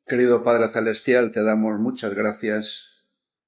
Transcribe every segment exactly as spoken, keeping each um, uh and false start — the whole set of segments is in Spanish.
Querido Padre Celestial, te damos muchas gracias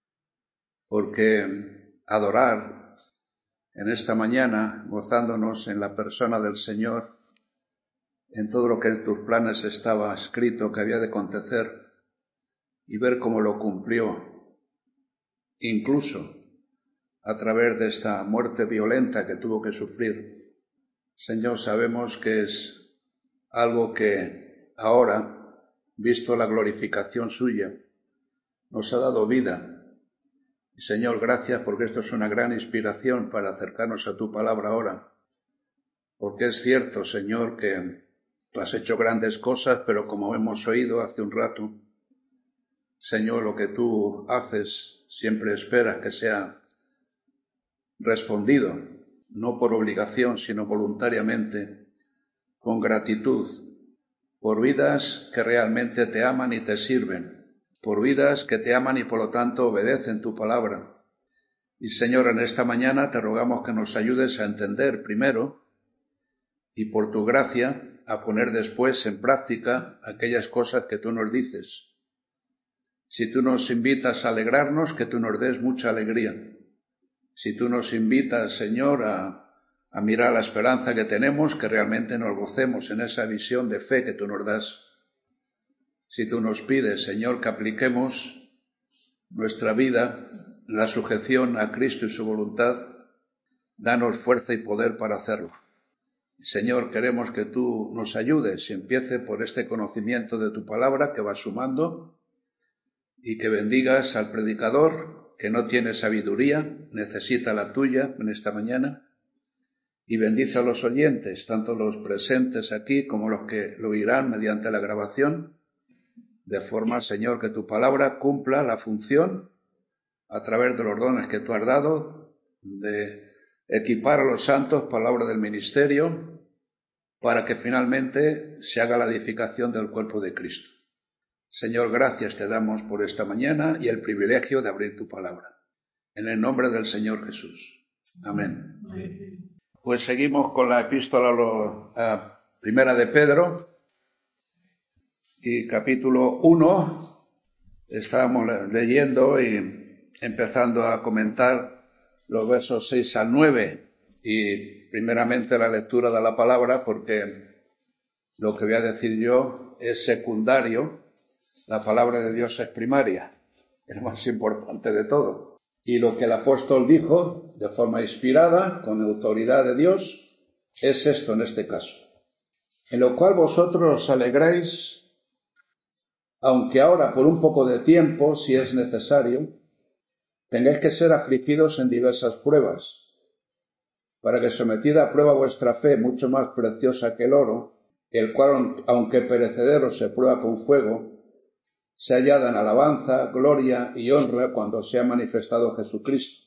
porque adorar en esta mañana, gozándonos en la persona del Señor, en todo lo que en tus planes estaba escrito que había de acontecer y ver cómo lo cumplió, incluso a través de esta muerte violenta que tuvo que sufrir. Señor, sabemos que es algo que ahora, visto la glorificación suya, nos ha dado vida. Y Señor, gracias porque esto es una gran inspiración para acercarnos a tu palabra ahora. Porque es cierto, Señor, que tú has hecho grandes cosas, pero como hemos oído hace un rato, Señor, lo que tú haces siempre esperas que sea respondido, no por obligación, sino voluntariamente, con gratitud, por vidas que realmente te aman y te sirven, por vidas que te aman y por lo tanto obedecen tu palabra. Y Señor, en esta mañana te rogamos que nos ayudes a entender primero y por tu gracia a poner después en práctica aquellas cosas que tú nos dices. Si tú nos invitas a alegrarnos, que tú nos des mucha alegría. Si tú nos invitas, Señor, a a mirar la esperanza que tenemos, que realmente nos gocemos en esa visión de fe que tú nos das. Si tú nos pides, Señor, que apliquemos nuestra vida en la sujeción a Cristo y su voluntad, danos fuerza y poder para hacerlo. Señor, queremos que tú nos ayudes y empiece por este conocimiento de tu palabra que va sumando y que bendigas al predicador que no tiene sabiduría, necesita la tuya en esta mañana. Y bendice a los oyentes, tanto los presentes aquí como los que lo oirán mediante la grabación, de forma, Señor, que tu palabra cumpla la función a través de los dones que tú has dado, de equipar a los santos para la obra del ministerio, para que finalmente se haga la edificación del cuerpo de Cristo. Señor, gracias te damos por esta mañana y el privilegio de abrir tu palabra. En el nombre del Señor Jesús. Amén. Amén. Pues seguimos con la epístola a primera de Pedro y capítulo uno. Estábamos leyendo y empezando a comentar los versos seis al nueve y primeramente la lectura de la palabra, porque lo que voy a decir yo es secundario. La palabra de Dios es primaria, es lo más importante de todo. Y lo que el apóstol dijo de forma inspirada, con autoridad de Dios, es esto en este caso. En lo cual vosotros os alegráis, aunque ahora por un poco de tiempo, si es necesario, tengáis que ser afligidos en diversas pruebas, para que sometida a prueba vuestra fe, mucho más preciosa que el oro, el cual, aunque perecedero se prueba con fuego, se hallada en alabanza, gloria y honra cuando sea manifestado Jesucristo,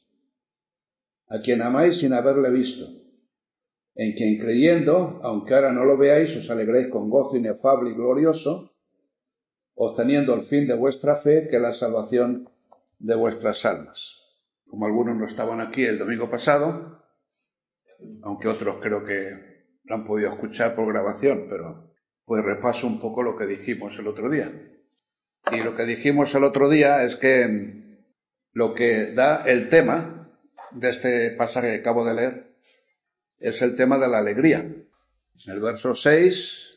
a quien amáis sin haberle visto, en quien creyendo, aunque ahora no lo veáis, os alegréis con gozo inefable y glorioso, obteniendo el fin de vuestra fe, que es la salvación de vuestras almas. Como algunos no estaban aquí el domingo pasado, aunque otros creo que lo han podido escuchar por grabación, pero pues repaso un poco lo que dijimos el otro día. Y lo que dijimos el otro día es que lo que da el tema de este pasaje que acabo de leer es el tema de la alegría. En el verso seis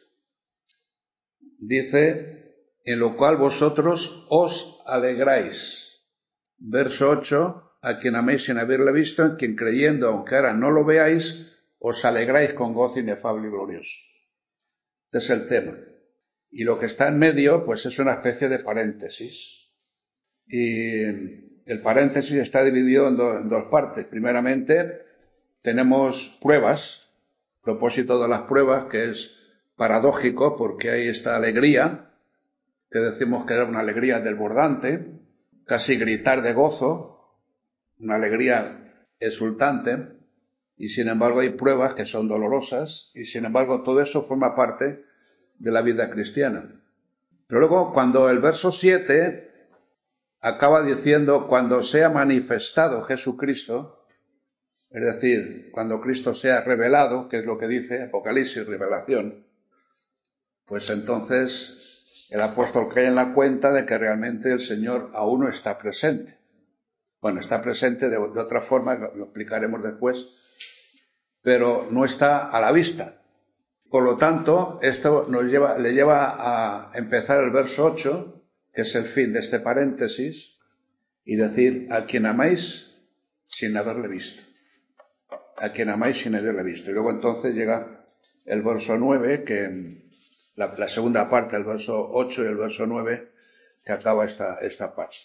dice, en lo cual vosotros os alegráis. Verso ocho, a quien améis sin haberle visto, en quien creyendo, aunque ahora no lo veáis, os alegráis con gozo inefable y glorioso. Este es el tema. Y lo que está en medio, pues es una especie de paréntesis. Y el paréntesis está dividido en, do, en dos partes. Primeramente, tenemos pruebas, propósito de las pruebas, que es paradójico porque hay esta alegría, que decimos que era una alegría desbordante, casi gritar de gozo, una alegría exultante, y sin embargo hay pruebas que son dolorosas, y sin embargo todo eso forma parte de la vida cristiana. Pero luego, cuando el verso siete acaba diciendo, cuando sea manifestado Jesucristo, es decir, cuando Cristo sea revelado, que es lo que dice Apocalipsis, revelación, pues entonces el apóstol cae en la cuenta de que realmente el Señor aún no está presente. Bueno, está presente de, de otra forma, lo, lo explicaremos después, pero no está a la vista. Por lo tanto, esto nos lleva, le lleva a empezar el verso ocho, que es el fin de este paréntesis, y decir, a quien amáis sin haberle visto. A quien amáis sin haberle visto. Y luego entonces llega el verso nueve, que la, la segunda parte del verso ocho y el verso nueve, que acaba esta, esta parte.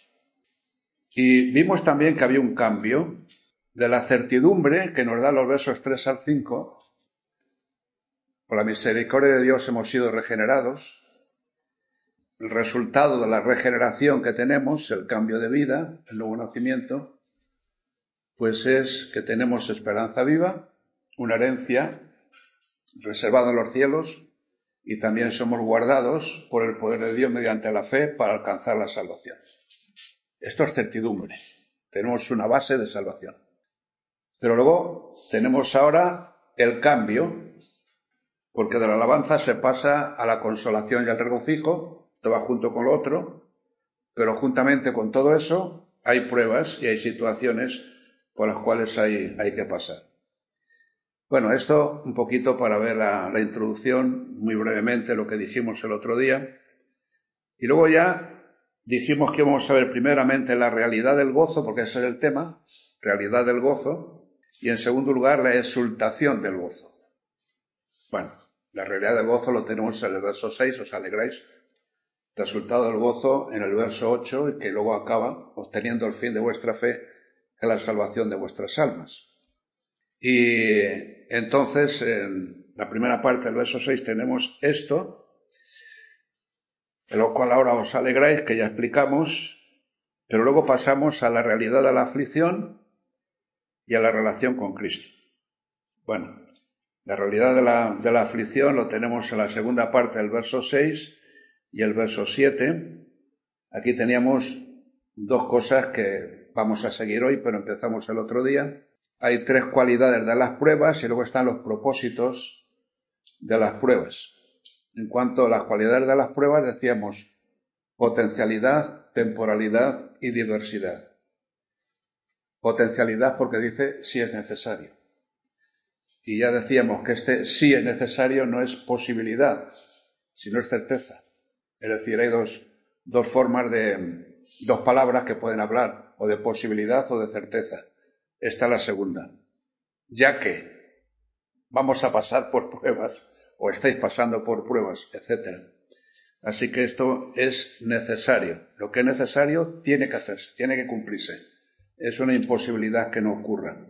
Y vimos también que había un cambio de la certidumbre que nos da los versos tres al cinco. Por la misericordia de Dios hemos sido regenerados. El resultado de la regeneración que tenemos, el cambio de vida, el nuevo nacimiento, pues es que tenemos esperanza viva, una herencia reservada en los cielos, y también somos guardados por el poder de Dios mediante la fe para alcanzar la salvación. Esto es certidumbre. Tenemos una base de salvación. Pero luego tenemos ahora el cambio, porque de la alabanza se pasa a la consolación y al regocijo, esto va junto con lo otro, pero juntamente con todo eso hay pruebas y hay situaciones por las cuales hay, hay que pasar. Bueno, esto un poquito para ver la, la introducción, muy brevemente lo que dijimos el otro día. Y luego ya dijimos que íbamos a ver primeramente la realidad del gozo, porque ese es el tema, realidad del gozo, y en segundo lugar la exultación del gozo. Bueno, la realidad del gozo lo tenemos en el verso seis, os alegráis. Resultado del gozo en el verso ocho, y que luego acaba obteniendo el fin de vuestra fe, que es la salvación de vuestras almas. Y entonces, en la primera parte del verso seis tenemos esto, de lo cual ahora os alegráis, que ya explicamos, pero luego pasamos a la realidad de la aflicción y a la relación con Cristo. Bueno, la realidad de la, de la aflicción lo tenemos en la segunda parte del verso seis y el verso siete. Aquí teníamos dos cosas que vamos a seguir hoy, pero empezamos el otro día. Hay tres cualidades de las pruebas y luego están los propósitos de las pruebas. En cuanto a las cualidades de las pruebas, decíamos potencialidad, temporalidad y diversidad. Potencialidad porque dice si es necesario. Y ya decíamos que este sí es necesario no es posibilidad, sino es certeza. Es decir, hay dos, dos formas de, dos palabras que pueden hablar, o de posibilidad o de certeza. Esta es la segunda. Ya que vamos a pasar por pruebas, o estáis pasando por pruebas, etcétera. Así que esto es necesario. Lo que es necesario tiene que hacerse, tiene que cumplirse. Es una imposibilidad que no ocurra,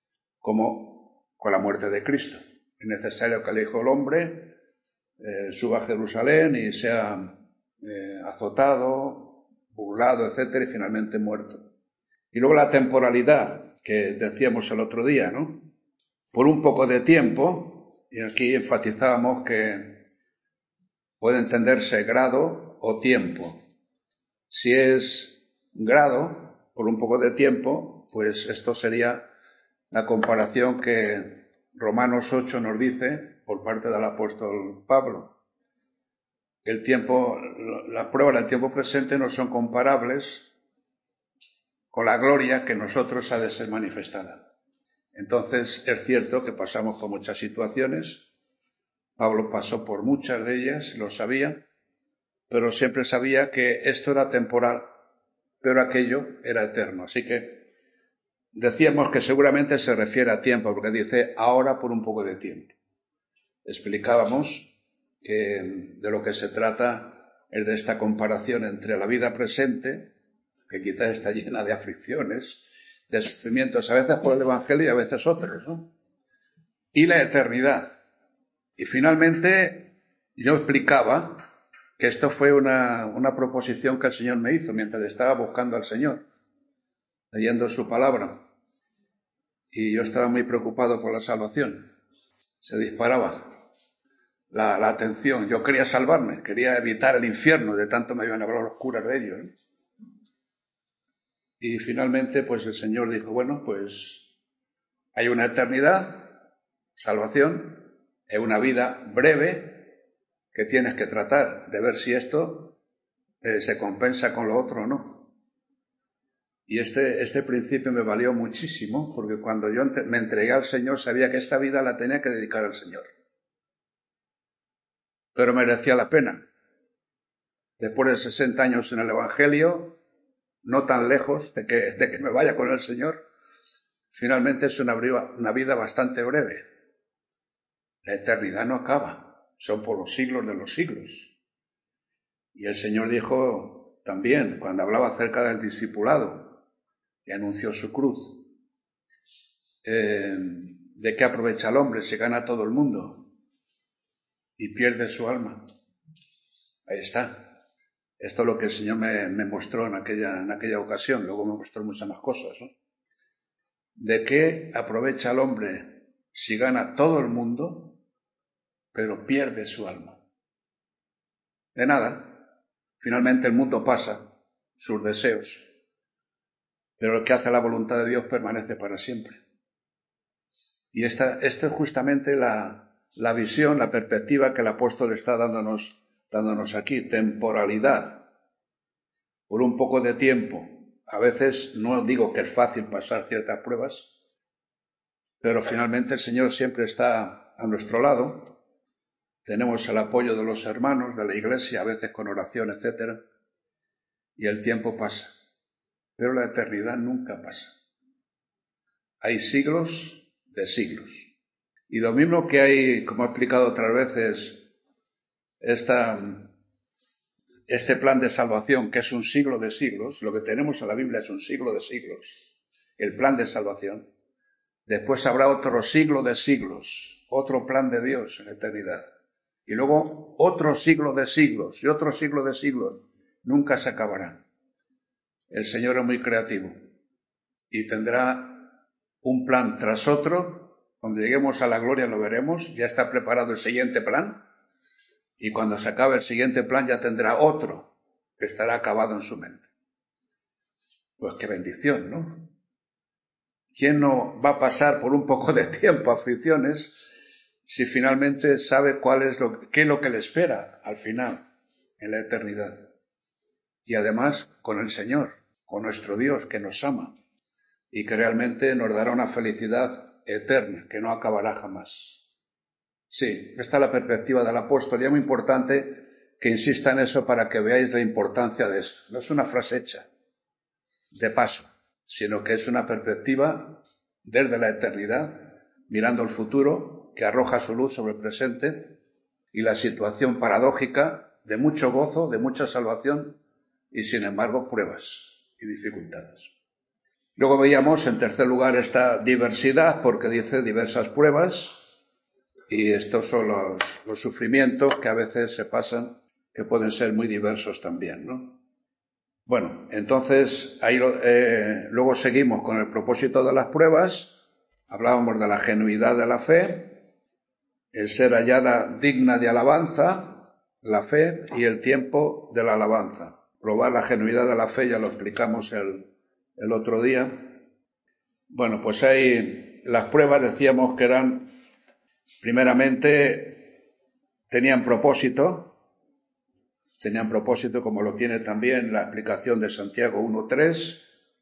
como con la muerte de Cristo. Es necesario que el Hijo del Hombre eh, suba a Jerusalén y sea eh, azotado, burlado, etcétera, y finalmente muerto. Y luego la temporalidad, que decíamos el otro día, ¿no? Por un poco de tiempo, y aquí enfatizábamos que puede entenderse grado o tiempo. Si es grado, por un poco de tiempo, pues esto sería la comparación que Romanos ocho nos dice por parte del apóstol Pablo. El tiempo, las pruebas del tiempo presente no son comparables con la gloria que en nosotros ha de ser manifestada. Entonces es cierto que pasamos por muchas situaciones. Pablo pasó por muchas de ellas, lo sabía, pero siempre sabía que esto era temporal, pero aquello era eterno. Así que decíamos que seguramente se refiere a tiempo, porque dice ahora por un poco de tiempo. Explicábamos que de lo que se trata es de esta comparación entre la vida presente, que quizás está llena de aflicciones, de sufrimientos, a veces por el Evangelio y a veces otros, ¿no? Y la eternidad. Y finalmente yo explicaba que esto fue una, una proposición que el Señor me hizo mientras estaba buscando al Señor, leyendo su palabra. Y yo estaba muy preocupado por la salvación. Se disparaba la, la atención. Yo quería salvarme, quería evitar el infierno, de tanto me habían hablado los curas de ello, ¿eh? Y finalmente, pues el Señor dijo, bueno, pues hay una eternidad, salvación, es una vida breve que tienes que tratar de ver si esto eh, se compensa con lo otro o no. Y este, este principio me valió muchísimo, porque cuando yo me entregué al Señor sabía que esta vida la tenía que dedicar al Señor. Pero merecía la pena. Después de sesenta años en el Evangelio, no tan lejos de que, de que me vaya con el Señor, finalmente es una, una vida bastante breve. La eternidad no acaba, son por los siglos de los siglos. Y el Señor dijo también, cuando hablaba acerca del discipulado, y anunció su cruz, eh, ¿de qué aprovecha el hombre si gana todo el mundo y pierde su alma? Ahí está. Esto es lo que el Señor me, me mostró en aquella, en aquella ocasión. Luego me mostró muchas más cosas, ¿no? ¿De qué aprovecha el hombre si gana todo el mundo, pero pierde su alma? De nada. Finalmente el mundo pasa, sus deseos, pero el que hace la voluntad de Dios permanece para siempre. Y esta, esta es justamente la, la visión, la perspectiva que el apóstol está dándonos, dándonos aquí, temporalidad. Por un poco de tiempo. A veces no digo que es fácil pasar ciertas pruebas, pero finalmente el Señor siempre está a nuestro lado. Tenemos el apoyo de los hermanos, de la iglesia, a veces con oración, etcétera. Y el tiempo pasa. Pero la eternidad nunca pasa. Hay siglos de siglos. Y lo mismo que hay, como he explicado otras veces, esta, este plan de salvación, que es un siglo de siglos, lo que tenemos en la Biblia es un siglo de siglos, el plan de salvación. Después habrá otro siglo de siglos, otro plan de Dios en la eternidad. Y luego otro siglo de siglos y otro siglo de siglos. Nunca se acabará. El Señor es muy creativo y tendrá un plan tras otro. Cuando lleguemos a la gloria lo veremos. Ya está preparado el siguiente plan. Y cuando se acabe el siguiente plan ya tendrá otro que estará acabado en su mente. Pues qué bendición, ¿no? ¿Quién no va a pasar por un poco de tiempo aflicciones si finalmente sabe cuál es lo, qué es lo que le espera al final, en la eternidad? Y además con el Señor, con nuestro Dios que nos ama y que realmente nos dará una felicidad eterna que no acabará jamás. Sí, esta es la perspectiva del apóstol y es muy importante que insista en eso para que veáis la importancia de esto. No es una frase hecha de paso, sino que es una perspectiva desde la eternidad, mirando el futuro, que arroja su luz sobre el presente y la situación paradójica de mucho gozo, de mucha salvación y sin embargo pruebas y dificultades. Luego veíamos en tercer lugar esta diversidad, porque dice diversas pruebas, y estos son los, los sufrimientos que a veces se pasan, que pueden ser muy diversos también, ¿no? Bueno, entonces ahí eh, luego seguimos con el propósito de las pruebas. Hablábamos de la genuidad de la fe, el ser hallada digna de alabanza, la fe y el tiempo de la alabanza. Probar la genuidad de la fe ya lo explicamos el, el otro día. Bueno, pues ahí las pruebas decíamos que eran, primeramente, tenían propósito, tenían propósito como lo tiene también la explicación de Santiago uno tres.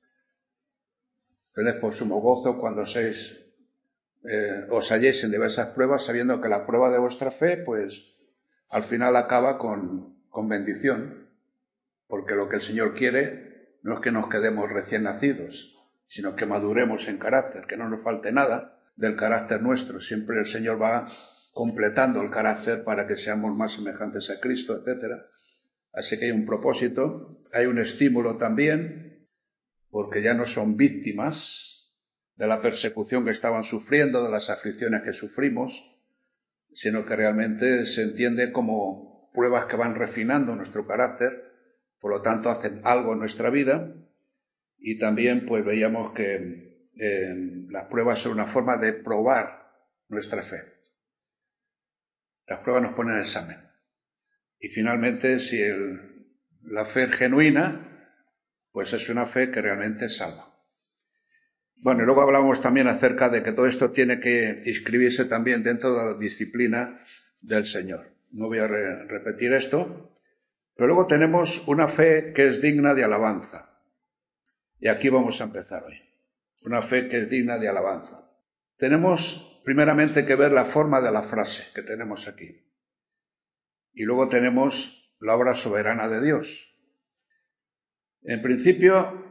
Tened por sumo gozo cuando seis, eh, os halléis en diversas pruebas, sabiendo que la prueba de vuestra fe, pues, al final acaba con, con bendición, porque lo que el Señor quiere no es que nos quedemos recién nacidos, sino que maduremos en carácter, que no nos falte nada del carácter nuestro. Siempre el Señor va completando el carácter para que seamos más semejantes a Cristo, etcétera. Así que hay un propósito, hay un estímulo también, porque ya no son víctimas de la persecución que estaban sufriendo, de las aflicciones que sufrimos, sino que realmente se entiende como pruebas que van refinando nuestro carácter, por lo tanto hacen algo en nuestra vida. Y también pues veíamos que eh, las pruebas son una forma de probar nuestra fe. Las pruebas nos ponen en examen. Y finalmente, si el, la fe es genuina, pues es una fe que realmente salva. Bueno, y luego hablamos también acerca de que todo esto tiene que inscribirse también dentro de la disciplina del Señor. No voy a re- repetir esto, Pero luego tenemos una fe que es digna de alabanza. Y aquí vamos a empezar hoy. Una fe que es digna de alabanza. Tenemos primeramente que ver la forma de la frase que tenemos aquí. Y luego tenemos la obra soberana de Dios. En principio,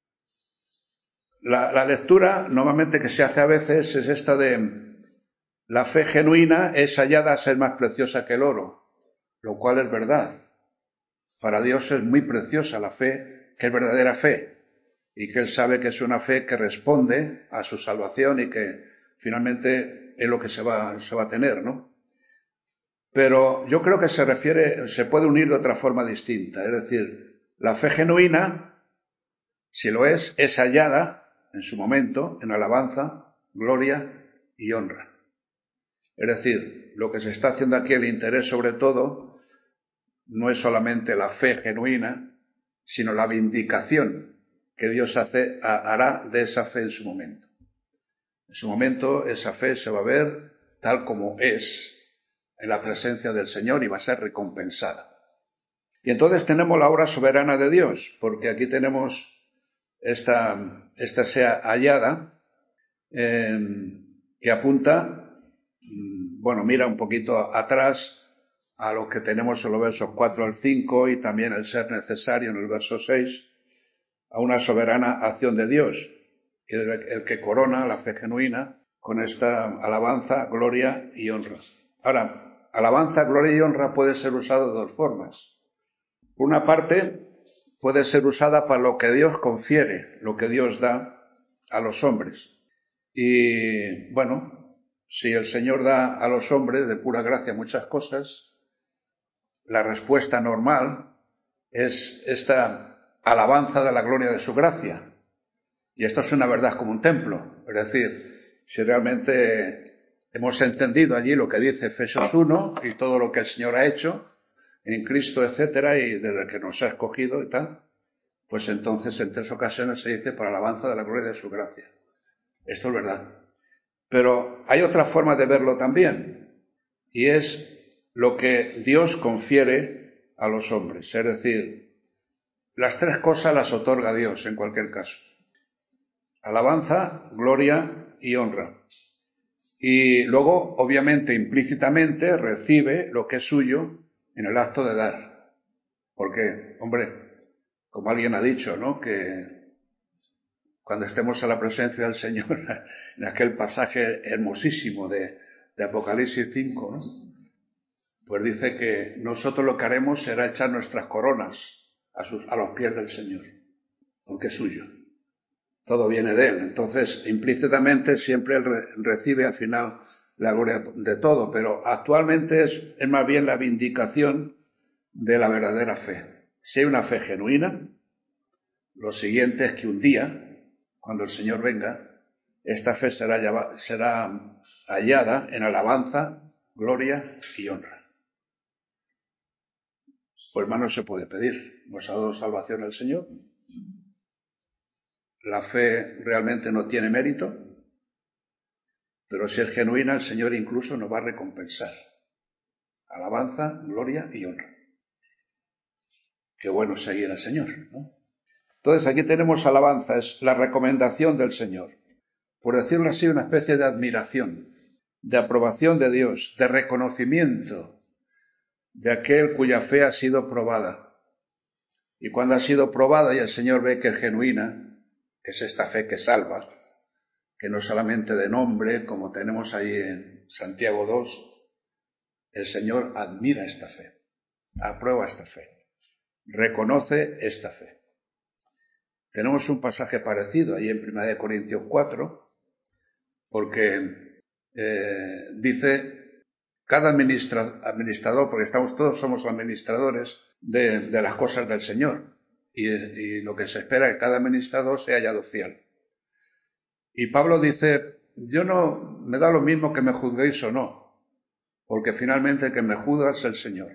la, la lectura normalmente que se hace a veces es esta de la fe genuina es hallada a ser más preciosa que el oro, lo cual es verdad. Para Dios es muy preciosa la fe, que es verdadera fe, y que Él sabe que es una fe que responde a su salvación y que finalmente es lo que se va, se va a tener, ¿no? Pero yo creo que se refiere, se puede unir de otra forma distinta, es decir, la fe genuina, si lo es, es hallada en su momento en alabanza, gloria y honra. Es decir, lo que se está haciendo aquí, el interés sobre todo, no es solamente la fe genuina, sino la vindicación que Dios hace, hará de esa fe en su momento. En su momento esa fe se va a ver tal como es en la presencia del Señor y va a ser recompensada. Y entonces tenemos la obra soberana de Dios, porque aquí tenemos esta, esta sea hallada, eh, que apunta, bueno, mira un poquito atrás a lo que tenemos en los versos cuatro al cinco y también el ser necesario en el verso seis, a una soberana acción de Dios, que es el que corona la fe genuina con esta alabanza, gloria y honra. Ahora, alabanza, gloria y honra puede ser usado de dos formas. Por una parte, puede ser usada para lo que Dios confiere, lo que Dios da a los hombres. Y, bueno, si el Señor da a los hombres de pura gracia muchas cosas, la respuesta normal es esta alabanza de la gloria de su gracia. Y esto es una verdad como un templo. Es decir, si realmente hemos entendido allí lo que dice Efesios uno y todo lo que el Señor ha hecho en Cristo, etcétera, y desde que nos ha escogido y tal, pues entonces en tres ocasiones se dice para alabanza de la gloria de su gracia. Esto es verdad. Pero hay otra forma de verlo también, y es lo que Dios confiere a los hombres. Es decir, las tres cosas las otorga Dios en cualquier caso. Alabanza, gloria y honra. Y luego, obviamente, implícitamente, recibe lo que es suyo en el acto de dar. Porque, hombre, como alguien ha dicho, ¿no?, que cuando estemos a la presencia del Señor, en aquel pasaje hermosísimo de, de Apocalipsis cinco, ¿no?, pues dice que nosotros lo que haremos será echar nuestras coronas a, sus, a los pies del Señor, porque es suyo. Todo viene de Él. Entonces, implícitamente, siempre Él re, recibe al final la gloria de todo, pero actualmente es, es más bien la vindicación de la verdadera fe. Si hay una fe genuina, lo siguiente es que un día, cuando el Señor venga, esta fe será, será hallada en alabanza, gloria y honra. Pues más no se puede pedir. Nos ha dado salvación el Señor. La fe realmente no tiene mérito, pero si es genuina, el Señor incluso nos va a recompensar. Alabanza, gloria y honra. Qué bueno seguir al Señor, ¿no? Entonces aquí tenemos alabanza, es la recomendación del Señor. Por decirlo así, una especie de admiración, de aprobación de Dios, de reconocimiento de aquel cuya fe ha sido probada. Y cuando ha sido probada y el Señor ve que es genuina, que es esta fe que salva, que no solamente de nombre, como tenemos ahí en Santiago dos, el Señor admira esta fe, aprueba esta fe, reconoce esta fe. Tenemos un pasaje parecido ahí en primera de Corintios cuatro, porque eh, dice, cada administra, administrador, porque estamos todos somos administradores de, de las cosas del Señor, y, y lo que se espera es que cada administrador sea hallado fiel. Y Pablo dice, yo no, me da lo mismo que me juzguéis o no, porque finalmente el que me juzga es el Señor.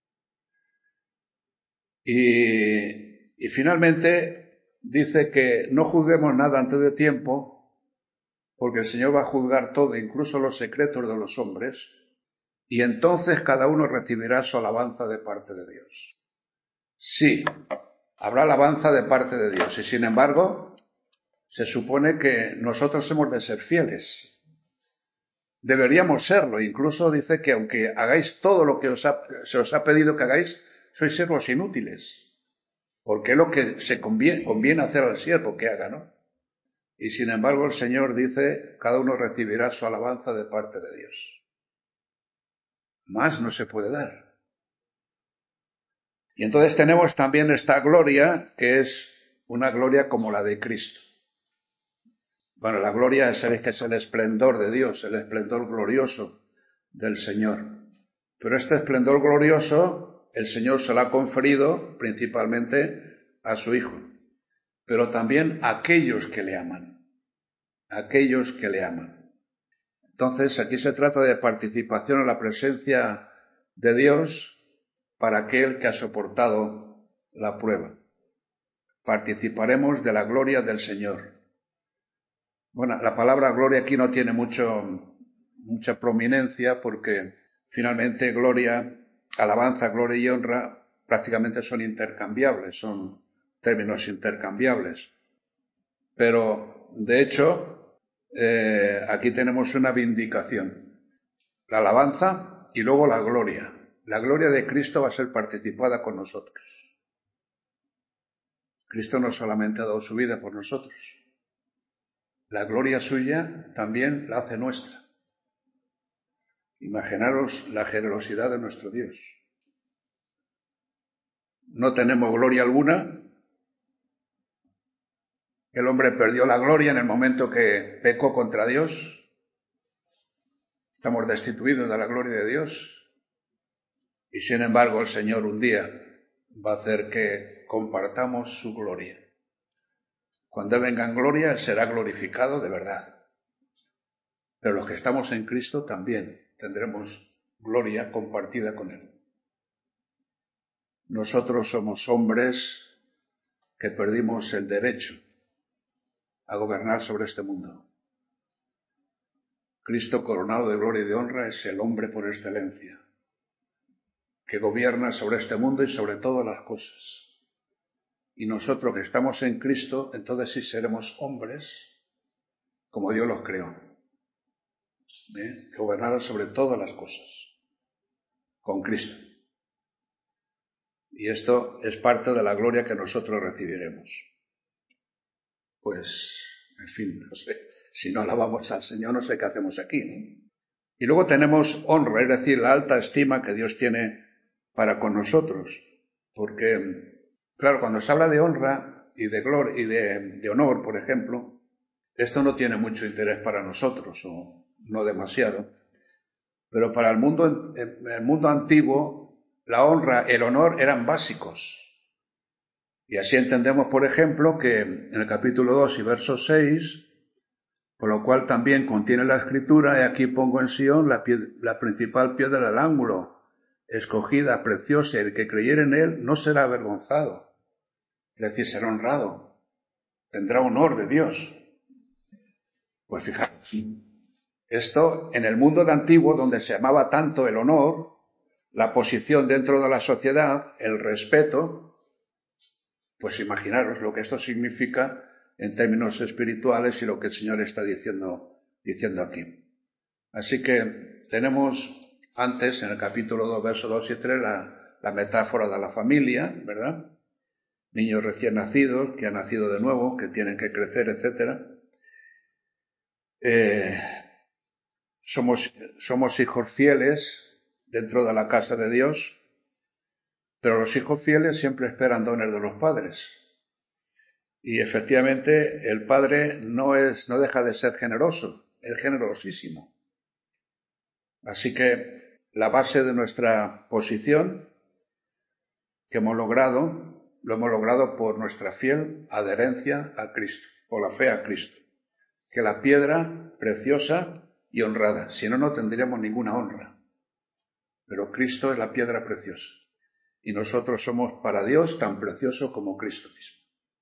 Y, y finalmente dice que no juzguemos nada antes de tiempo, porque el Señor va a juzgar todo, incluso los secretos de los hombres, y entonces cada uno recibirá su alabanza de parte de Dios. Sí, habrá alabanza de parte de Dios y sin embargo se supone que nosotros hemos de ser fieles. Deberíamos serlo. Incluso dice que aunque hagáis todo lo que os ha, se os ha pedido que hagáis, sois siervos inútiles. Porque es lo que se conviene, conviene hacer al siervo que haga, ¿no? Y sin embargo el Señor dice, cada uno recibirá su alabanza de parte de Dios. Más no se puede dar. Y entonces tenemos también esta gloria, que es una gloria como la de Cristo. Bueno, la gloria sabéis que es el esplendor de Dios, el esplendor glorioso del Señor. Pero este esplendor glorioso, el Señor se lo ha conferido principalmente a su Hijo, pero también a aquellos que le aman, a aquellos que le aman. Entonces, aquí se trata de participación en la presencia de Dios para aquel que ha soportado la prueba. Participaremos de la gloria del Señor. Bueno, la palabra gloria aquí no tiene mucho, mucha prominencia porque finalmente gloria, alabanza, gloria y honra prácticamente son intercambiables, son términos intercambiables. Pero, de hecho, eh, aquí tenemos una vindicación. La alabanza y luego la gloria. La gloria de Cristo va a ser participada con nosotros. Cristo no solamente ha dado su vida por nosotros. La gloria suya también la hace nuestra. Imaginaros la generosidad de nuestro Dios. No tenemos gloria alguna. El hombre perdió la gloria en el momento que pecó contra Dios. Estamos destituidos de la gloria de Dios. Y sin embargo el Señor un día va a hacer que compartamos su gloria. Cuando Él venga en gloria, Él será glorificado de verdad. Pero los que estamos en Cristo también tendremos gloria compartida con Él. Nosotros somos hombres que perdimos el derecho a gobernar sobre este mundo. Cristo, coronado de gloria y de honra, es el hombre por excelencia, que gobierna sobre este mundo y sobre todas las cosas. Y nosotros que estamos en Cristo, entonces sí seremos hombres como Dios los creó, ¿eh? Que gobernaran sobre todas las cosas, con Cristo. Y esto es parte de la gloria que nosotros recibiremos. Pues, en fin, no sé, si no alabamos al Señor, no sé qué hacemos aquí, ¿no? Y luego tenemos honra, es decir, la alta estima que Dios tiene para con nosotros. Porque, claro, cuando se habla de honra y de gloria y de, de honor, por ejemplo, esto no tiene mucho interés para nosotros, o no demasiado. Pero para el mundo, en el mundo antiguo, la honra, el honor eran básicos. Y así entendemos, por ejemplo, que en el capítulo dos y verso seis, por lo cual también contiene la escritura, y aquí pongo en Sión la, pie, la principal piedra del ángulo, escogida, preciosa, y el que creyere en él no será avergonzado. Es decir, será honrado, tendrá honor de Dios. Pues fijaros, esto en el mundo de antiguo, donde se amaba tanto el honor, la posición dentro de la sociedad, el respeto, pues imaginaros lo que esto significa en términos espirituales y lo que el Señor está diciendo, diciendo aquí. Así que tenemos antes, en el capítulo dos, versos dos y tres, la, la metáfora de la familia, ¿verdad? Niños recién nacidos, que han nacido de nuevo, que tienen que crecer, etcétera. Eh, somos, somos hijos fieles dentro de la casa de Dios, pero los hijos fieles siempre esperan dones de los padres. Y efectivamente el Padre no es, no deja de ser generoso, es generosísimo. Así que la base de nuestra posición que hemos logrado, lo hemos logrado por nuestra fiel adherencia a Cristo, por la fe a Cristo. Que la piedra preciosa y honrada, si no, no tendríamos ninguna honra. Pero Cristo es la piedra preciosa. Y nosotros somos para Dios tan precioso como Cristo mismo.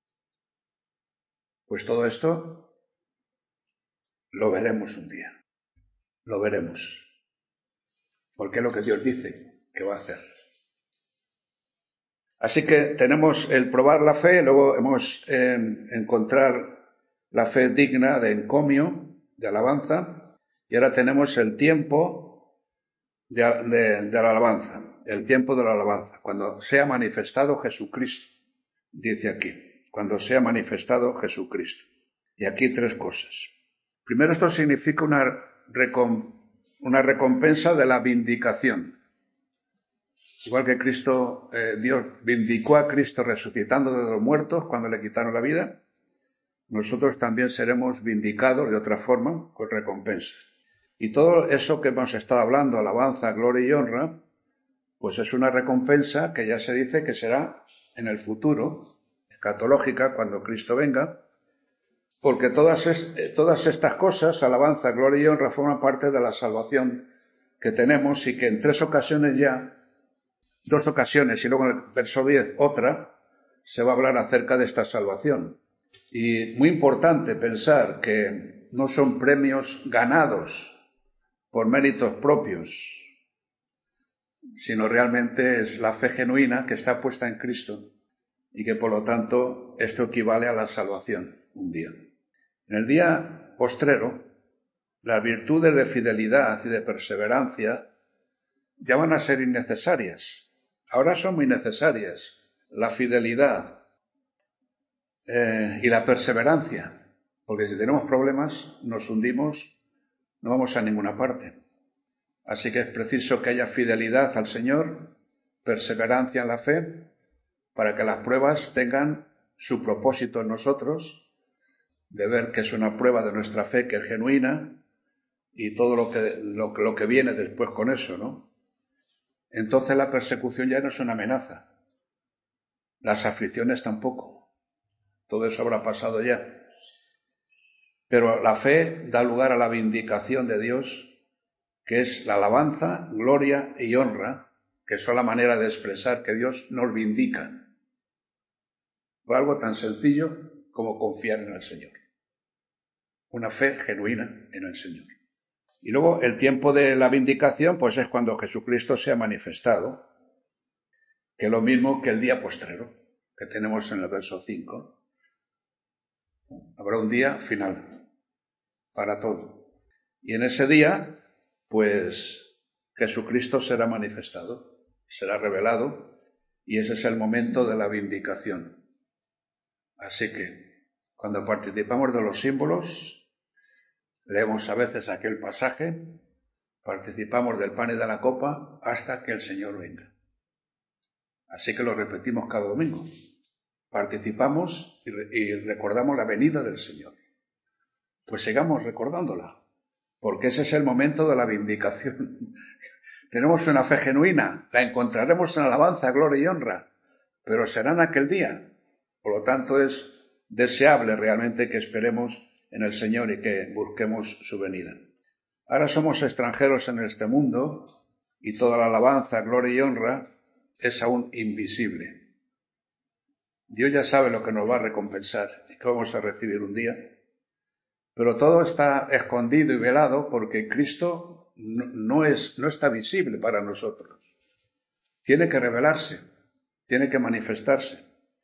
Pues todo esto lo veremos un día. Lo veremos. Porque es lo que Dios dice que va a hacer. Así que tenemos el probar la fe, luego hemos eh, encontrar la fe digna de encomio, de alabanza, y ahora tenemos el tiempo de, de, de la alabanza, el tiempo de la alabanza, cuando sea manifestado Jesucristo, dice aquí, cuando sea manifestado Jesucristo. Y aquí tres cosas. Primero, esto significa una, recom, una recompensa de la vindicación. Igual que Cristo, eh, Dios vindicó a Cristo resucitando de los muertos cuando le quitaron la vida, nosotros también seremos vindicados de otra forma con recompensas. Y todo eso que hemos estado hablando, alabanza, gloria y honra, pues es una recompensa que ya se dice que será en el futuro, escatológica, cuando Cristo venga, porque todas, es, todas estas cosas, alabanza, gloria y honra, forman parte de la salvación que tenemos y que en tres ocasiones ya, dos ocasiones y luego en el verso diez otra, se va a hablar acerca de esta salvación. Y muy importante pensar que no son premios ganados por méritos propios, sino realmente es la fe genuina que está puesta en Cristo y que por lo tanto esto equivale a la salvación un día. En el día postrero, las virtudes de fidelidad y de perseverancia ya van a ser innecesarias. Ahora son muy necesarias la fidelidad eh, y la perseverancia, porque si tenemos problemas, nos hundimos, no vamos a ninguna parte. Así que es preciso que haya fidelidad al Señor, perseverancia en la fe, para que las pruebas tengan su propósito en nosotros, de ver que es una prueba de nuestra fe que es genuina y todo lo que, lo, lo que viene después con eso, ¿no? Entonces la persecución ya no es una amenaza, las aflicciones tampoco, todo eso habrá pasado ya. Pero la fe da lugar a la vindicación de Dios, que es la alabanza, gloria y honra, que son la manera de expresar que Dios nos vindica. Fue algo tan sencillo como confiar en el Señor. Una fe genuina en el Señor. Y luego el tiempo de la vindicación, pues es cuando Jesucristo se ha manifestado, que es lo mismo que el día postrero, que tenemos en el verso cinco. Habrá un día final para todo. Y en ese día, pues Jesucristo será manifestado, será revelado, y ese es el momento de la vindicación. Así que, cuando participamos de los símbolos, leemos a veces aquel pasaje, participamos del pan y de la copa hasta que el Señor venga. Así que lo repetimos cada domingo. Participamos y, re- y recordamos la venida del Señor. Pues sigamos recordándola, porque ese es el momento de la vindicación. Tenemos una fe genuina, la encontraremos en alabanza, gloria y honra, pero será en aquel día. Por lo tanto, es deseable realmente que esperemos en el Señor y que busquemos su venida. Ahora somos extranjeros en este mundo y toda la alabanza, gloria y honra es aún invisible. Dios ya sabe lo que nos va a recompensar y que vamos a recibir un día, pero todo está escondido y velado porque Cristo no, no, es, no está visible para nosotros. Tiene que revelarse, tiene que manifestarse.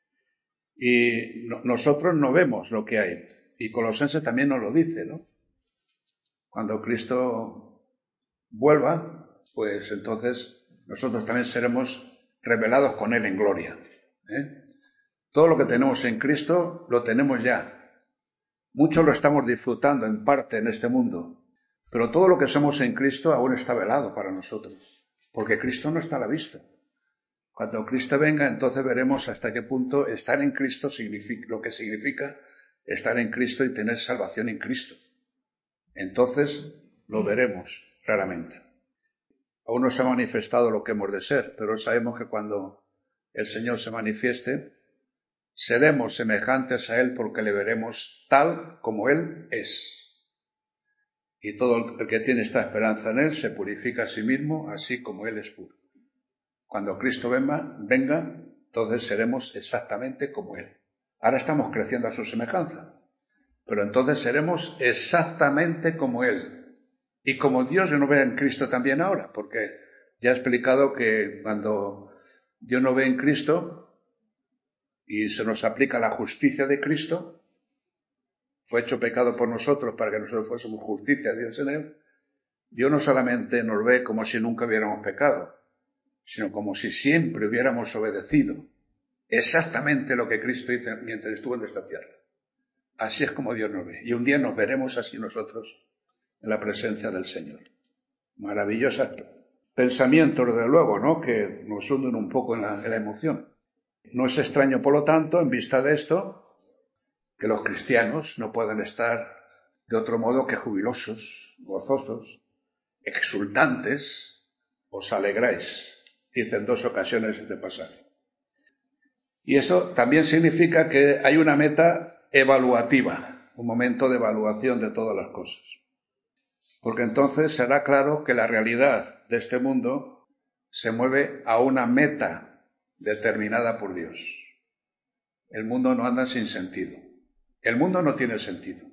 Y no, nosotros no vemos lo que hay. Y Colosenses también nos lo dice, ¿no? Cuando Cristo vuelva, pues entonces nosotros también seremos revelados con Él en gloria. ¿eh? Todo lo que tenemos en Cristo lo tenemos ya. Muchos lo estamos disfrutando en parte en este mundo, pero todo lo que somos en Cristo aún está velado para nosotros, porque Cristo no está a la vista. Cuando Cristo venga, entonces veremos hasta qué punto estar en Cristo significa, lo que significa estar en Cristo y tener salvación en Cristo. Entonces lo veremos claramente. Aún no se ha manifestado lo que hemos de ser, pero sabemos que cuando el Señor se manifieste, seremos semejantes a Él porque le veremos tal como Él es. Y todo el que tiene esta esperanza en Él se purifica a sí mismo, así como Él es puro. Cuando Cristo venga, venga, entonces seremos exactamente como Él. Ahora estamos creciendo a su semejanza, pero entonces seremos exactamente como Él. Y como Dios no ve en Cristo también ahora, porque ya he explicado que cuando Dios no ve en Cristo, y se nos aplica la justicia de Cristo, fue hecho pecado por nosotros para que nosotros fuésemos justicia de Dios en él, Dios no solamente nos ve como si nunca hubiéramos pecado, sino como si siempre hubiéramos obedecido exactamente lo que Cristo hizo mientras estuvo en esta tierra. Así es como Dios nos ve. Y un día nos veremos así nosotros en la presencia del Señor. Maravillosos pensamientos, desde luego, ¿no?, que nos hunden un poco en la, en la emoción. No es extraño, por lo tanto, en vista de esto, que los cristianos no puedan estar de otro modo que jubilosos, gozosos, exultantes. Os alegráis, dice en dos ocasiones este pasaje. Y eso también significa que hay una meta evaluativa, un momento de evaluación de todas las cosas. Porque entonces será claro que la realidad de este mundo se mueve a una meta determinada por Dios. El mundo no anda sin sentido. El mundo no tiene sentido.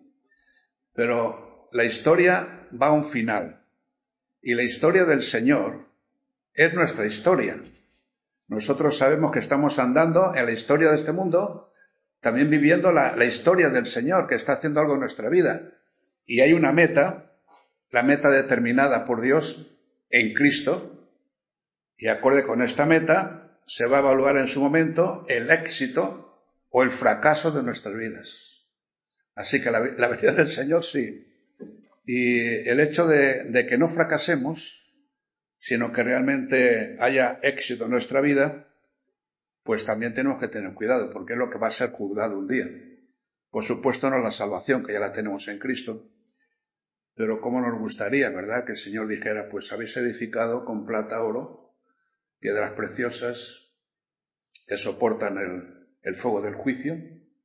Pero la historia va a un final. Y la historia del Señor es nuestra historia. Nosotros sabemos que estamos andando en la historia de este mundo, también viviendo la, la historia del Señor, que está haciendo algo en nuestra vida. Y hay una meta, la meta determinada por Dios en Cristo, y acorde con esta meta se va a evaluar en su momento el éxito o el fracaso de nuestras vidas. Así que la, la venida del Señor sí. Y el hecho de, de que no fracasemos, sino que realmente haya éxito en nuestra vida, pues también tenemos que tener cuidado, porque es lo que va a ser juzgado un día. Por supuesto no la salvación, que ya la tenemos en Cristo, pero cómo nos gustaría, ¿verdad?, que el Señor dijera, pues habéis edificado con plata, oro, piedras preciosas que soportan el, el fuego del juicio,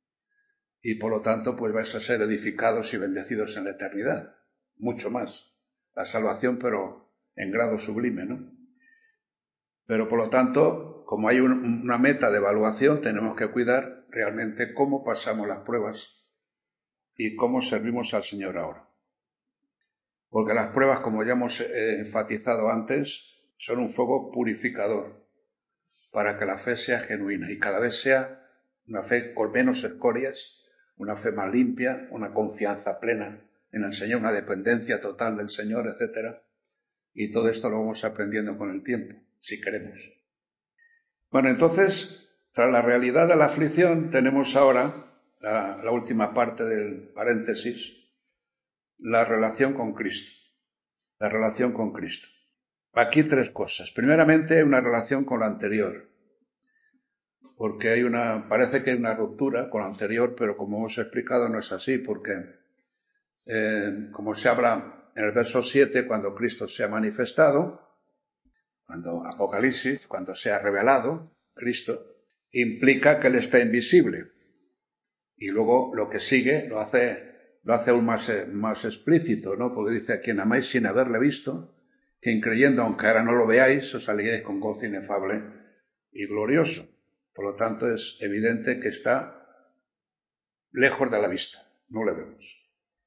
y por lo tanto pues vais a ser edificados y bendecidos en la eternidad. Mucho más. La salvación, pero en grado sublime, ¿no? Pero por lo tanto, como hay un, una meta de evaluación, tenemos que cuidar realmente cómo pasamos las pruebas y cómo servimos al Señor ahora. Porque las pruebas, como ya hemos eh, enfatizado antes, son un fuego purificador para que la fe sea genuina y cada vez sea una fe con menos escorias, una fe más limpia, una confianza plena en el Señor, una dependencia total del Señor, etcétera. Y todo esto lo vamos aprendiendo con el tiempo, si queremos. Bueno, entonces, tras la realidad de la aflicción, tenemos ahora la, la última parte del paréntesis, la relación con Cristo. La relación con Cristo. Aquí tres cosas. Primeramente, una relación con lo anterior. Porque hay una, parece que hay una ruptura con lo anterior, pero como hemos explicado no es así, porque eh, como se habla en el verso siete, cuando Cristo se ha manifestado, cuando Apocalipsis, cuando se ha revelado Cristo, implica que Él está invisible. Y luego lo que sigue lo hace, lo hace aún más, más explícito, ¿no? Porque dice, a quien amáis sin haberle visto, quien creyendo, aunque ahora no lo veáis, os alegréis con gozo inefable y glorioso. Por lo tanto, es evidente que está lejos de la vista, no le vemos.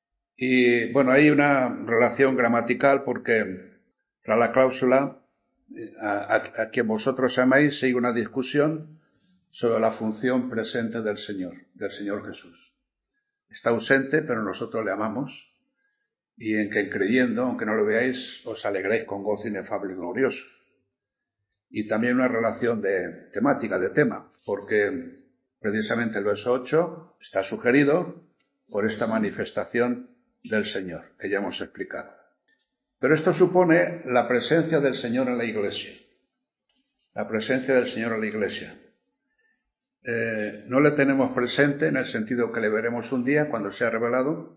Y bueno, hay una relación gramatical porque tras la cláusula a, a, a quien vosotros amáis sigue una discusión sobre la función presente del Señor, del Señor Jesús. Está ausente, pero nosotros le amamos, y en que creyendo, aunque no lo veáis, os alegráis con gozo inefable y glorioso. Y también una relación de temática, de tema, porque precisamente el verso ocho está sugerido por esta manifestación del Señor, que ya hemos explicado. Pero esto supone la presencia del Señor en la Iglesia. La presencia del Señor en la Iglesia. Eh, no le tenemos presente en el sentido que le veremos un día cuando sea revelado,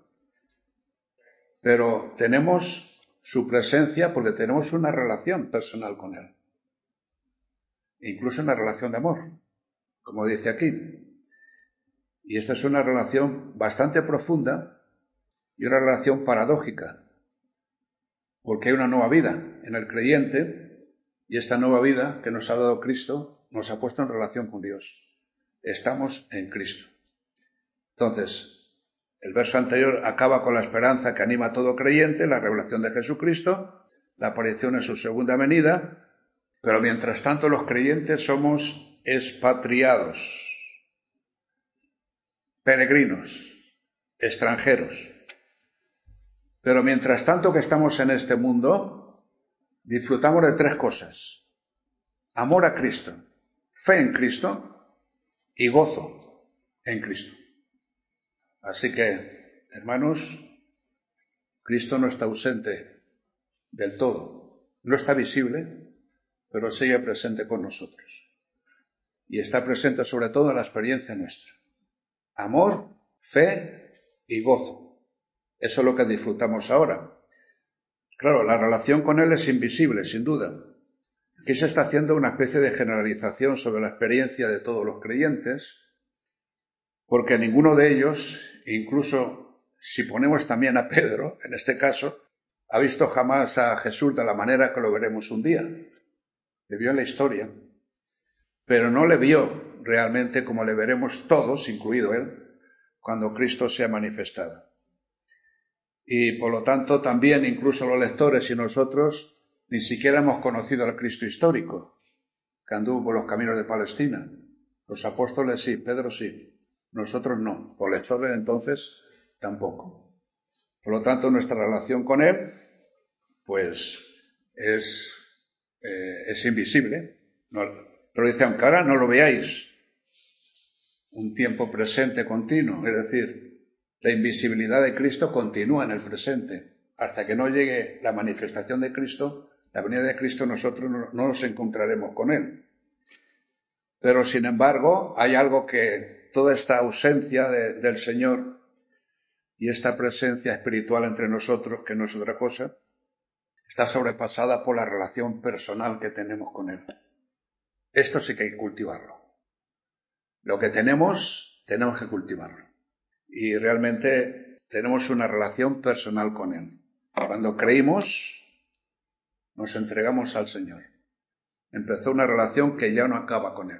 pero tenemos su presencia porque tenemos una relación personal con Él. Incluso una relación de amor, como dice aquí. Y esta es una relación bastante profunda y una relación paradójica, porque hay una nueva vida en el creyente y esta nueva vida que nos ha dado Cristo nos ha puesto en relación con Dios. Estamos en Cristo. Entonces, el verso anterior acaba con la esperanza que anima a todo creyente, la revelación de Jesucristo, la aparición en su segunda venida, pero mientras tanto los creyentes somos expatriados. peregrinos, extranjeros. Pero mientras tanto que estamos en este mundo, disfrutamos de tres cosas: amor a Cristo, fe en Cristo y gozo en Cristo. Así que, hermanos, Cristo no está ausente del todo, no está visible, pero sigue presente con nosotros. Y está presente sobre todo en la experiencia nuestra. Amor, fe y gozo. Eso es lo que disfrutamos ahora. Claro, la relación con Él es invisible, sin duda. Aquí se está haciendo una especie de generalización sobre la experiencia de todos los creyentes, porque ninguno de ellos, incluso si ponemos también a Pedro, en este caso, ha visto jamás a Jesús de la manera que lo veremos un día. Le vio en la historia, pero no le vio realmente como le veremos todos, incluido Él, cuando Cristo sea manifestado. Y por lo tanto también incluso los lectores y nosotros ni siquiera hemos conocido al Cristo histórico, que anduvo por los caminos de Palestina. Los apóstoles sí, Pedro sí, nosotros no. Los lectores entonces tampoco. Por lo tanto nuestra relación con Él pues es, eh, es invisible. No, pero dice, aunque ahora no lo veáis, un tiempo presente continuo, es decir, la invisibilidad de Cristo continúa en el presente. Hasta que no llegue la manifestación de Cristo, la venida de Cristo, nosotros no, no nos encontraremos con Él. Pero, sin embargo, hay algo que toda esta ausencia de, del Señor y esta presencia espiritual entre nosotros, que no es otra cosa, está sobrepasada por la relación personal que tenemos con Él. Esto sí que hay que cultivarlo. Lo que tenemos, tenemos que cultivarlo. Y realmente tenemos una relación personal con Él. Cuando creímos, nos entregamos al Señor. Empezó una relación que ya no acaba con Él.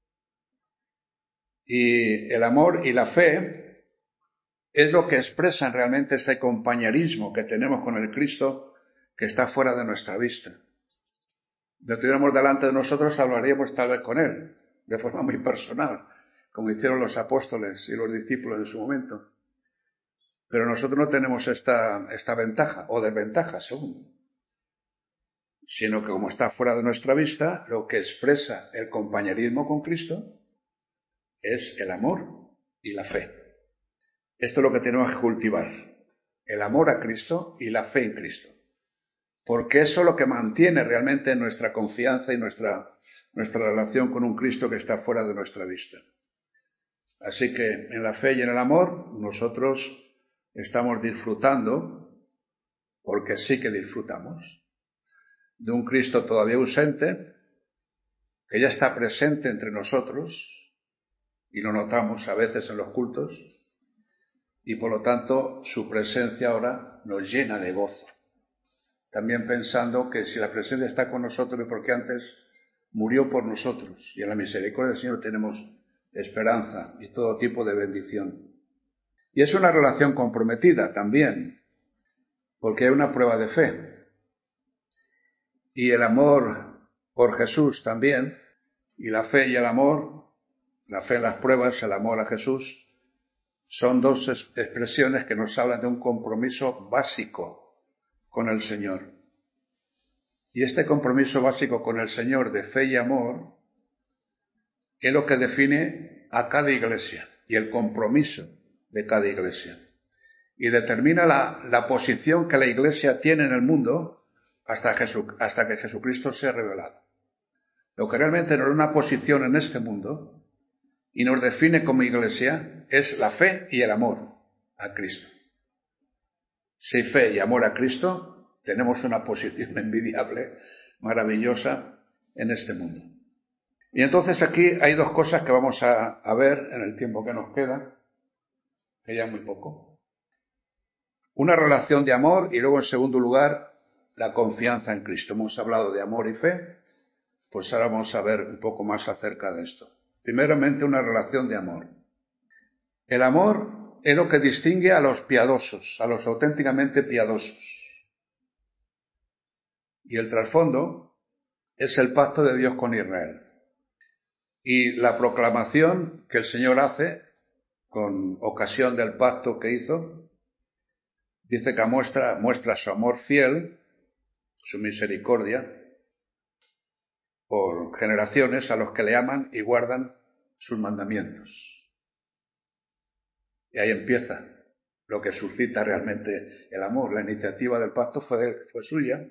Y el amor y la fe es lo que expresan realmente ese compañerismo que tenemos con el Cristo que está fuera de nuestra vista. Si lo tuviéramos delante de nosotros, hablaríamos tal vez con Él, de forma muy personal, como hicieron los apóstoles y los discípulos en su momento. Pero nosotros no tenemos esta, esta ventaja, o desventaja, según, sino que como está fuera de nuestra vista, lo que expresa el compañerismo con Cristo es el amor y la fe. Esto es lo que tenemos que cultivar, el amor a Cristo y la fe en Cristo, porque eso es lo que mantiene realmente nuestra confianza y nuestra, nuestra relación con un Cristo que está fuera de nuestra vista. Así que en la fe y en el amor nosotros estamos disfrutando, porque sí que disfrutamos, de un Cristo todavía ausente, que ya está presente entre nosotros, y lo notamos a veces en los cultos, y por lo tanto su presencia ahora nos llena de gozo. También pensando que si la presencia está con nosotros es porque antes murió por nosotros, y en la misericordia del Señor tenemos esperanza y todo tipo de bendición. Y es una relación comprometida también, porque hay una prueba de fe. Y el amor por Jesús también, y la fe y el amor, la fe en las pruebas, el amor a Jesús, son dos expresiones que nos hablan de un compromiso básico con el Señor. Y este compromiso básico con el Señor de fe y amor es lo que define a cada iglesia y el compromiso de cada iglesia. Y determina la, la posición que la iglesia tiene en el mundo hasta, Jesu, hasta que Jesucristo sea revelado. Lo que realmente nos da una posición en este mundo y nos define como iglesia es la fe y el amor a Cristo. Si hay fe y amor a Cristo, tenemos una posición envidiable, maravillosa en este mundo. Y entonces aquí hay dos cosas que vamos a, a ver en el tiempo que nos queda, que ya es muy poco. Una relación de amor y luego, en segundo lugar, la confianza en Cristo. Hemos hablado de amor y fe, pues ahora vamos a ver un poco más acerca de esto. Primeramente, una relación de amor. El amor es lo que distingue a los piadosos, a los auténticamente piadosos. Y el trasfondo es el pacto de Dios con Israel. Y la proclamación que el Señor hace con ocasión del pacto que hizo, dice que muestra, muestra su amor fiel, su misericordia, por generaciones a los que le aman y guardan sus mandamientos. Y ahí empieza lo que suscita realmente el amor. La iniciativa del pacto fue, fue suya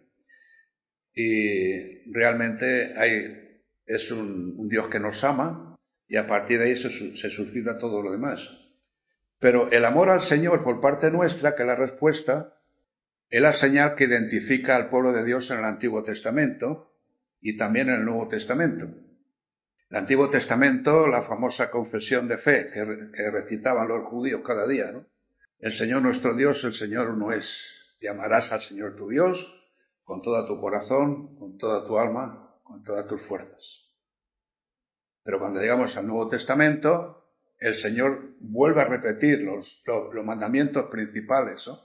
y realmente hay, es un, un Dios que nos ama y a partir de ahí se, se suscita todo lo demás. Pero el amor al Señor por parte nuestra, que es la respuesta, es la señal que identifica al pueblo de Dios en el Antiguo Testamento y también en el Nuevo Testamento. El Antiguo Testamento, la famosa confesión de fe que, que recitaban los judíos cada día, ¿no? El Señor nuestro Dios, el Señor uno es. Te amarás al Señor tu Dios con todo tu corazón, con toda tu alma, con todas tus fuerzas. Pero cuando llegamos al Nuevo Testamento, el Señor vuelve a repetir los, los, los mandamientos principales, ¿no?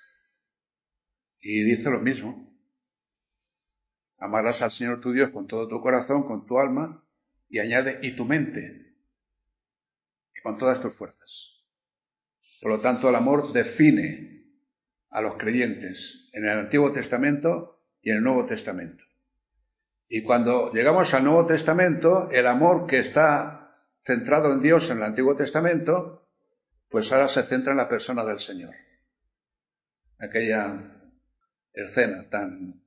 Y dice lo mismo. Amarás al Señor tu Dios con todo tu corazón, con tu alma, y añade, y tu mente, y con todas tus fuerzas. Por lo tanto, el amor define a los creyentes en el Antiguo Testamento y en el Nuevo Testamento. Y cuando llegamos al Nuevo Testamento, el amor que está centrado en Dios en el Antiguo Testamento, pues ahora se centra en la persona del Señor. Aquella escena tan,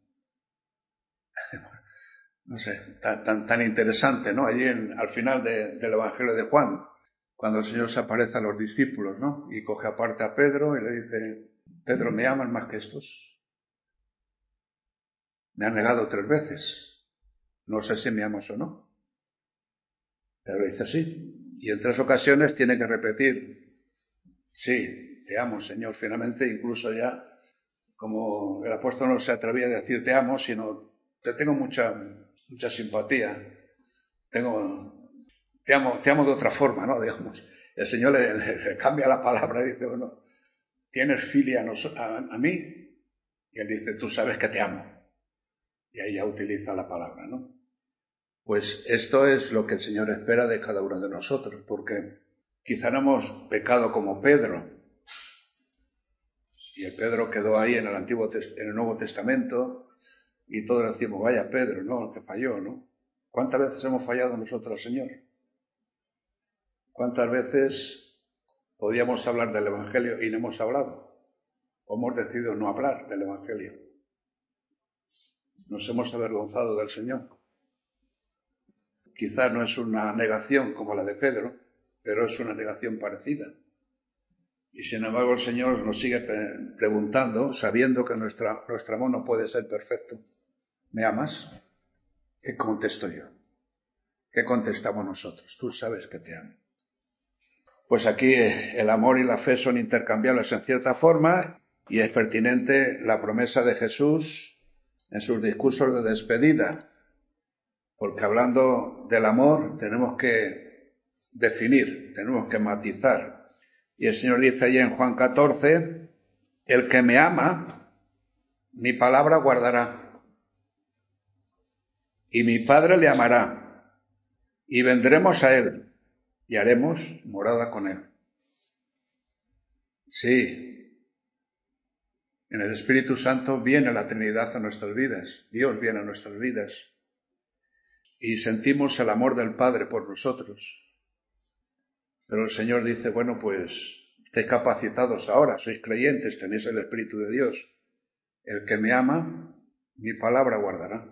no sé, tan, tan, tan interesante, ¿no? Allí en, al final de, del Evangelio de Juan, cuando el Señor se aparece a los discípulos, ¿no? Y coge aparte a Pedro y le dice, Pedro, ¿me aman más que estos? Me han negado tres veces. No sé si me amas o no. Pedro dice sí. Y en tres ocasiones tiene que repetir, sí, te amo, Señor. Finalmente, incluso ya, como el apóstol no se atrevía a decir te amo, sino te tengo mucha, mucha simpatía. Tengo, te amo, te amo de otra forma, ¿no? Digamos. El Señor le, le cambia la palabra y dice, bueno, ¿tienes filia a, a, a mí? Y él dice, tú sabes que te amo. Y ahí ya utiliza la palabra, ¿no? Pues esto es lo que el Señor espera de cada uno de nosotros, porque quizá no hemos pecado como Pedro, y el Pedro quedó ahí en el Antiguo, en el Nuevo Testamento, y todos decimos, vaya Pedro, ¿no? El que falló, ¿no? ¿Cuántas veces hemos fallado nosotros al Señor? ¿Cuántas veces podíamos hablar del Evangelio y no hemos hablado? ¿O hemos decidido no hablar del Evangelio? Nos hemos avergonzado del Señor. Quizás no es una negación como la de Pedro, pero es una negación parecida. Y sin embargo el Señor nos sigue preguntando, sabiendo que nuestra, nuestro amor no puede ser perfecto. ¿Me amas? ¿Qué contesto yo? ¿Qué contestamos nosotros? Tú sabes que te amo. Pues aquí el amor y la fe son intercambiables en cierta forma y es pertinente la promesa de Jesús en sus discursos de despedida. Porque hablando del amor tenemos que definir, tenemos que matizar. Y el Señor dice allí en Juan catorce, el que me ama, mi palabra guardará. Y mi Padre le amará. Y vendremos a él y haremos morada con él. Sí, en el Espíritu Santo viene la Trinidad a nuestras vidas. Dios viene a nuestras vidas. Y sentimos el amor del Padre por nosotros. Pero el Señor dice, bueno, pues estáis capacitados ahora, sois creyentes, tenéis el Espíritu de Dios. El que me ama, mi palabra guardará.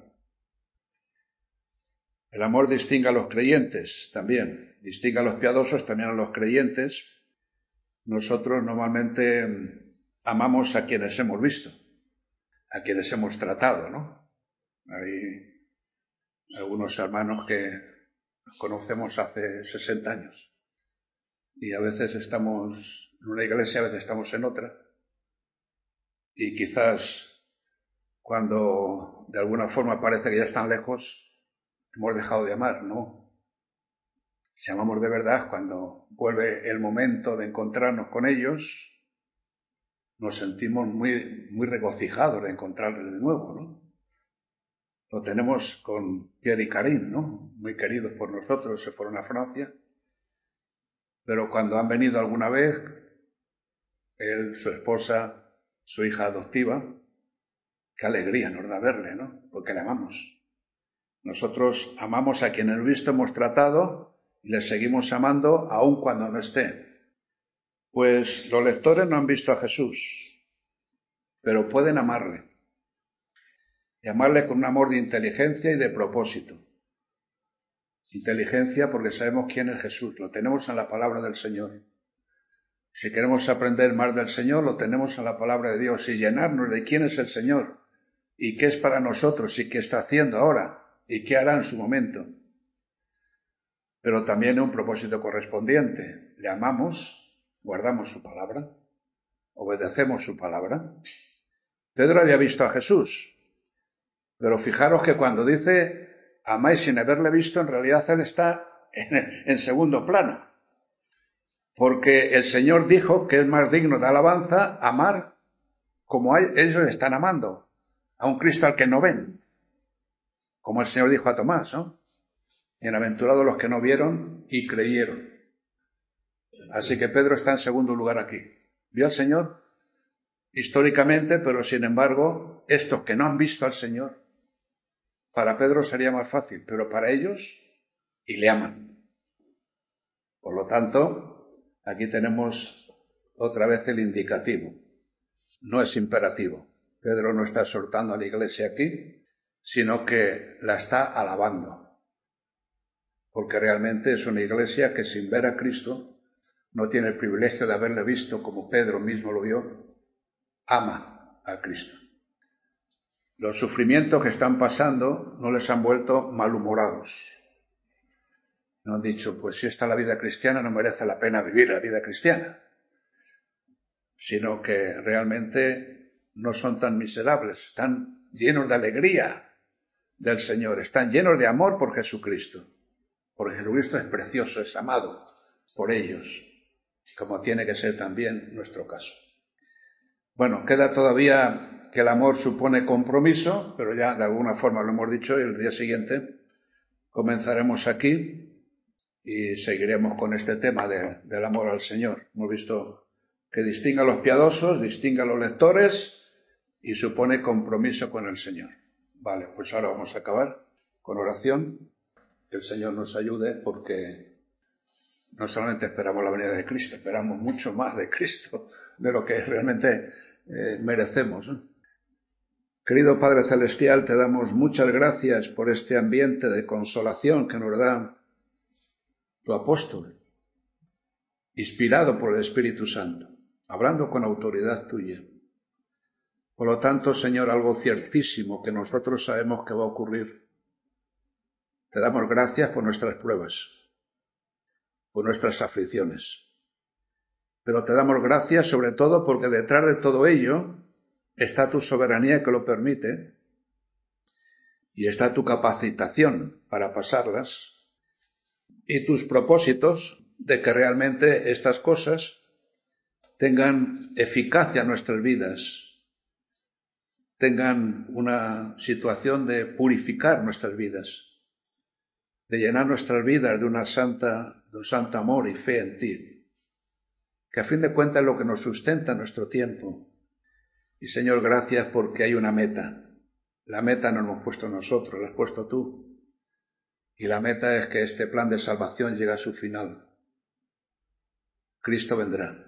El amor distingue a los creyentes también, distingue a los piadosos, también a los creyentes. Nosotros normalmente amamos a quienes hemos visto, a quienes hemos tratado, ¿no? Hay algunos hermanos que conocemos hace sesenta años. Y a veces estamos en una iglesia, a veces estamos en otra. Y quizás cuando de alguna forma parece que ya están lejos, hemos dejado de amar, ¿no? Si amamos de verdad, cuando vuelve el momento de encontrarnos con ellos, nos sentimos muy, muy regocijados de encontrarles de nuevo, ¿no? Lo tenemos con Pierre y Karim, ¿no? Muy queridos por nosotros, se fueron a Francia. pero cuando han venido alguna vez, él, su esposa, su hija adoptiva, qué alegría nos da verle, ¿no? Porque le amamos. Nosotros amamos a quien hemos visto, hemos tratado y le seguimos amando aun cuando no esté. Pues los lectores no han visto a Jesús, pero pueden amarle. Y amarle con un amor de inteligencia y de propósito. Inteligencia porque sabemos quién es Jesús, lo tenemos en la palabra del Señor. Si queremos aprender más del Señor, lo tenemos en la palabra de Dios y llenarnos de quién es el Señor y qué es para nosotros y qué está haciendo ahora y qué hará en su momento. Pero también un propósito correspondiente. Le amamos, guardamos su palabra, obedecemos su palabra. Pedro había visto a Jesús, pero fijaros que cuando dice amáis sin haberle visto, en realidad él está en, en segundo plano. Porque el Señor dijo que es más digno de alabanza amar como ellos están amando a un Cristo al que no ven. Como el Señor dijo a Tomás, ¿no? Bienaventurados los que no vieron y creyeron. Así que Pedro está en segundo lugar aquí. Vio al Señor históricamente, pero sin embargo, estos que no han visto al Señor, para Pedro sería más fácil, pero para ellos, y le aman. Por lo tanto, aquí tenemos otra vez el indicativo. No es imperativo. Pedro no está exhortando a la iglesia aquí, sino que la está alabando. Porque realmente es una iglesia que sin ver a Cristo no tiene el privilegio de haberle visto como Pedro mismo lo vio, ama a Cristo. Los sufrimientos que están pasando no les han vuelto malhumorados. No han dicho, pues si esta es la vida cristiana, no merece la pena vivir la vida cristiana. Sino que realmente no son tan miserables, están llenos de alegría del Señor, están llenos de amor por Jesucristo. Porque Jesucristo es precioso, es amado por ellos, como tiene que ser también nuestro caso. Bueno, queda todavía que el amor supone compromiso, pero ya de alguna forma lo hemos dicho y el día siguiente comenzaremos aquí y seguiremos con este tema de, del amor al Señor. Hemos visto que distingue a los piadosos, distingue a los lectores y supone compromiso con el Señor. Vale, pues ahora vamos a acabar con oración. Que el Señor nos ayude porque no solamente esperamos la venida de Cristo, esperamos mucho más de Cristo de lo que realmente eh, merecemos, ¿no? Querido Padre Celestial, te damos muchas gracias por este ambiente de consolación que nos da tu apóstol, inspirado por el Espíritu Santo, hablando con autoridad tuya. Por lo tanto, Señor, algo ciertísimo que nosotros sabemos que va a ocurrir. Te damos gracias por nuestras pruebas, por nuestras aflicciones. Pero te damos gracias sobre todo porque detrás de todo ello está tu soberanía que lo permite y está tu capacitación para pasarlas y tus propósitos de que realmente estas cosas tengan eficacia en nuestras vidas, tengan una situación de purificar nuestras vidas, de llenar nuestras vidas de una santa, de un santo amor y fe en ti, que a fin de cuentas es lo que nos sustenta en nuestro tiempo. Y Señor, gracias porque hay una meta. La meta no la hemos puesto nosotros, la has puesto tú. Y la meta es que este plan de salvación llegue a su final. Cristo vendrá.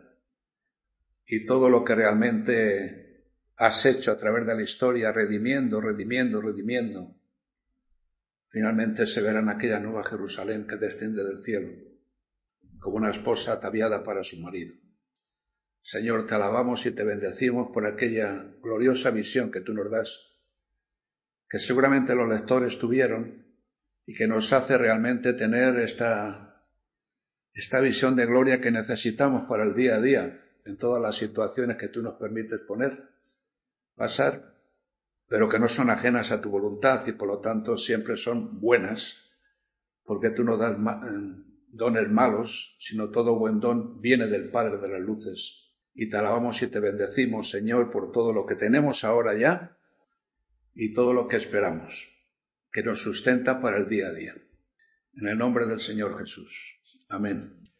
Y todo lo que realmente has hecho a través de la historia, redimiendo, redimiendo, redimiendo, finalmente se verá en aquella nueva Jerusalén que desciende del cielo, como una esposa ataviada para su marido. Señor, te alabamos y te bendecimos por aquella gloriosa visión que tú nos das, que seguramente los lectores tuvieron y que nos hace realmente tener esta, esta visión de gloria que necesitamos para el día a día, en todas las situaciones que tú nos permites poner, pasar, pero que no son ajenas a tu voluntad y por lo tanto siempre son buenas, porque tú no das dones malos, sino todo buen don viene del Padre de las luces. Y te alabamos y te bendecimos, Señor, por todo lo que tenemos ahora ya y todo lo que esperamos, que nos sustenta para el día a día. En el nombre del Señor Jesús. Amén.